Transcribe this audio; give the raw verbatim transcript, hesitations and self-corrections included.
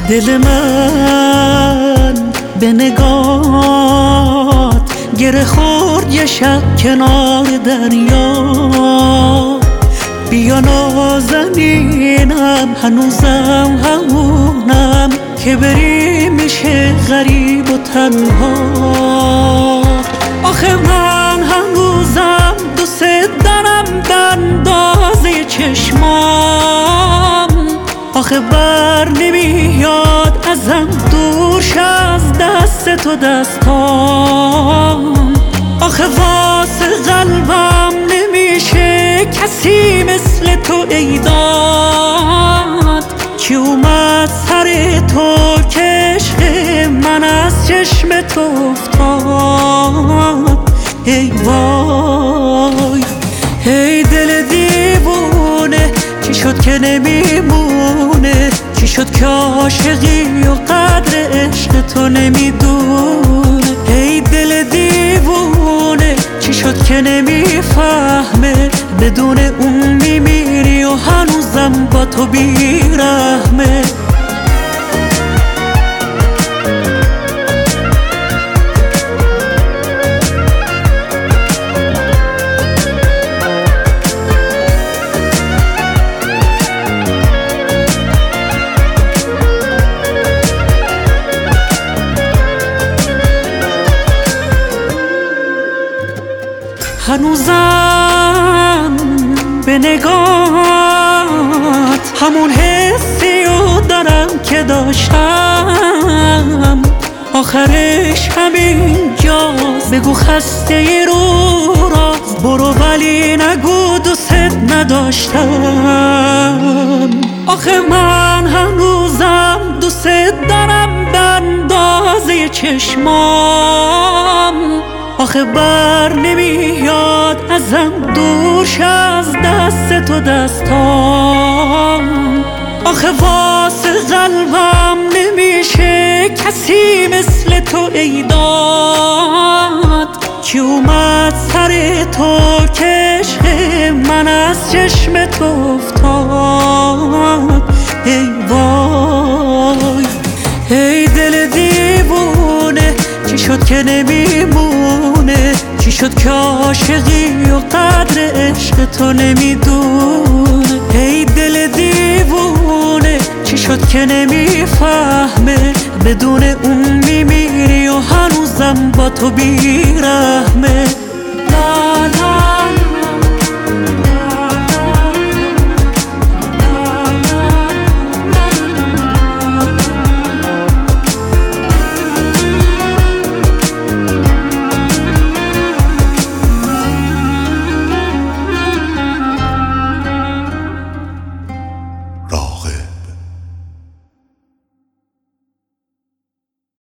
دل من به نگات گره خورد یه شب کنار دریا. بیا نازنینم هنوزم همونم که بری میشه غریب و تنها. آخه من هنوزم دوست دارم بندازه چشمام. آخه بر نمیاد ازم دورش از دست تو دستام. آخه واسه قلبم نمیشه کسی مثل تو ای داد که اومد سر تو که عشق من از چشم تو افتاد. ای وای ای دل دیوونه چی شد که نمیمونه؟ چی شد که عاشقی و قدر عشق تو نمیدونه؟ ای دل دیوونه چی شد که نمیفهمه؟ بدون اون میمیری و هنوزم با تو بیرحمه. هنوزم به نگات همون حسی رو دارم که داشتم. آخرش همین جاست. بگو خسته رو راست برو ولی نگو دوست نداشتم. آخه من هنوزم دوست دارم بندازه چشمام. آخه بر نمیاد ازم دورش از دست تو دستام. آخه واسه قلبم نمیشه کسی مثل تو ای داد که اومد سر تو که عشق من از چشم تو افتاد. ای وای ای دل دیوونه چی شد که نمیمونه؟ چی شد که عاشقی و قدر عشق تو نمیدونه؟ ای دل دیوونه چی شد که نمیفهمه؟ بدون اون میمیری و هنوزم با تو بیرحمه.